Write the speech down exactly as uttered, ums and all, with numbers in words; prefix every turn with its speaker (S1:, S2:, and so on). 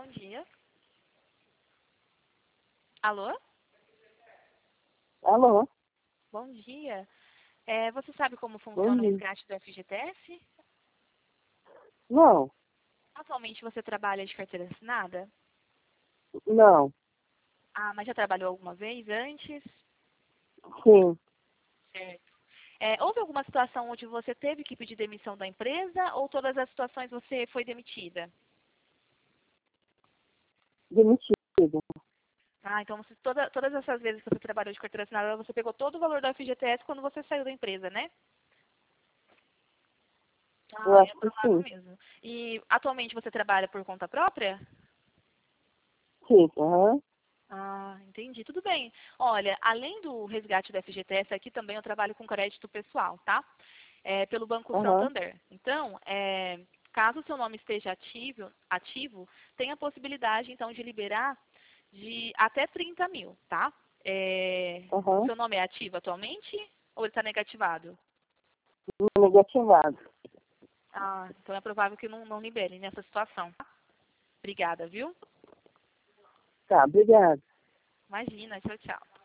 S1: dia. Alô?
S2: Alô?
S1: Bom dia. É, você sabe como
S2: Bom
S1: funciona o
S2: dia.
S1: resgate do F G T S?
S2: Não,
S1: Atualmente você trabalha de carteira assinada?
S2: não,
S1: Ah, mas já trabalhou alguma vez antes?
S2: sim.
S1: Certo. É, houve alguma situação onde você teve que pedir demissão da empresa ou todas as situações você foi demitida?
S2: Demitido.
S1: Ah, então você, toda- todas essas vezes que você trabalhou de carteira assinada, você pegou todo o valor do F G T S quando você saiu da empresa, né?
S2: Eu
S1: Ah, é
S2: acho que
S1: provável
S2: sim.
S1: mesmo. E atualmente você trabalha por conta própria?
S2: Sim, aham,
S1: Ah, entendi. Tudo bem. Olha, além do resgate do F G T S, aqui também eu trabalho com crédito pessoal, tá? É, pelo Banco
S2: aham,
S1: Santander. Então, é, caso o seu nome esteja ativo, ativo, tem a possibilidade, então, de liberar de até trinta mil, tá? É, o
S2: aham.
S1: seu nome é ativo atualmente ou ele está negativado?
S2: Negativado.
S1: Ah, então é provável que não, não libere nessa situação. Tá? Obrigada, viu?
S2: Tá, obrigado.
S1: Imagina, tchau, tchau.